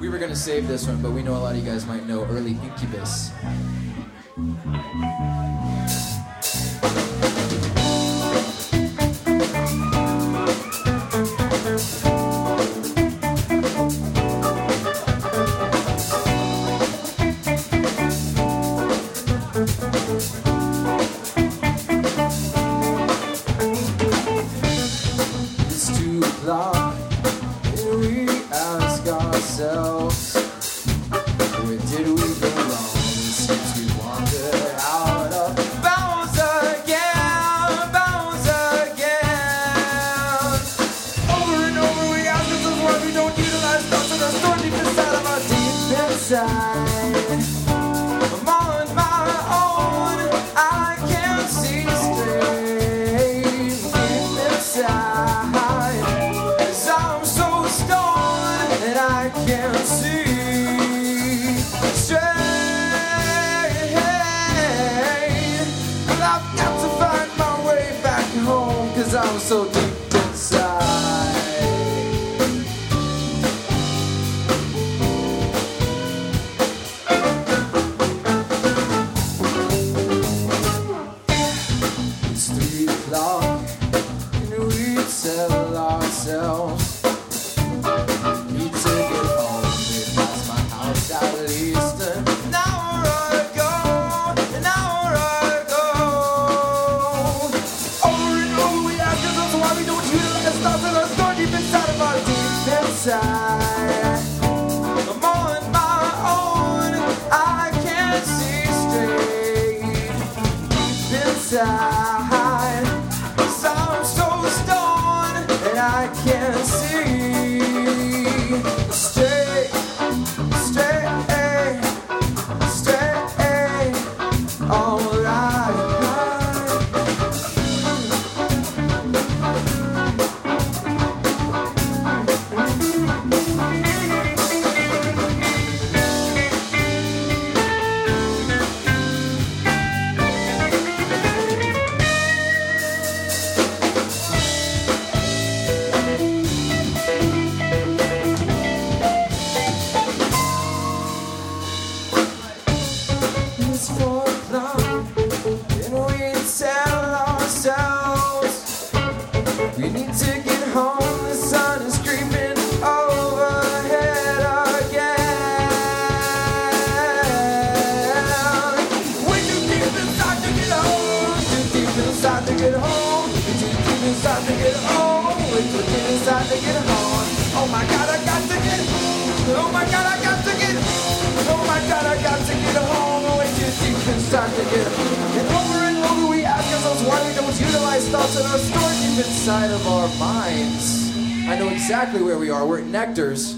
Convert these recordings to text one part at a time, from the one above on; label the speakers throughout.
Speaker 1: We were gonna save this one, but we know a lot of you guys might know early Incubus. It's 2 o'clock and we ask ourselves, where did we go wrong since we wandered out of bounds again, bounds again. Over and over we ask ourselves why we don't utilize thoughts that are stored deep inside of our deep inside. I'm on my own, I can't see straight deep inside, 'cause I'm so stoned that I can't see straight. But I've got to find my way back home, 'cause I'm so deep inside. It's 3 o'clock and we tell ourselves, need to get home, get past my house at least an hour ago, an hour ago. Over and over we ask ourselves why we don't utilize thoughts that are stored deep inside of our deep inside. I'm on my own, I can't see straight deep inside, 'cause I'm so stoned that I can't see straight, straight, straight. Alright. It's 4 o'clock and we tell ourselves we need to get home, the sun is creeping overhead again. We're too deep inside to get home, too deep inside to get home, we're too deep inside to get home, we're too deep inside to get home. Oh my God, I got to get home, oh my God, I got to get home, oh my God, I got to get home. We're too deep inside to get home. And over we ask ourselves why we don't utilize thoughts that are stored deep inside of our minds. I know exactly where we are. We're at Nectar's.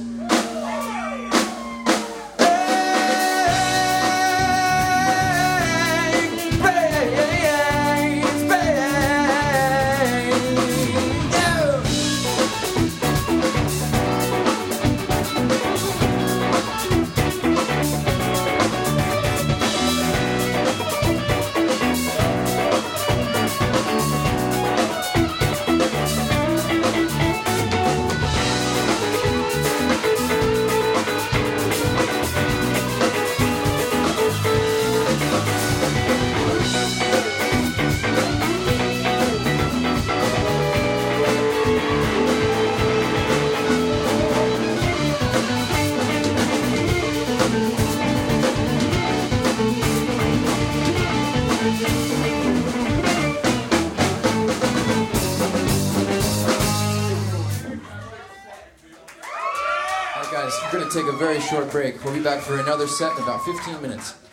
Speaker 1: Guys, we're going to take a very short break. We'll be back for another set in about 15 minutes.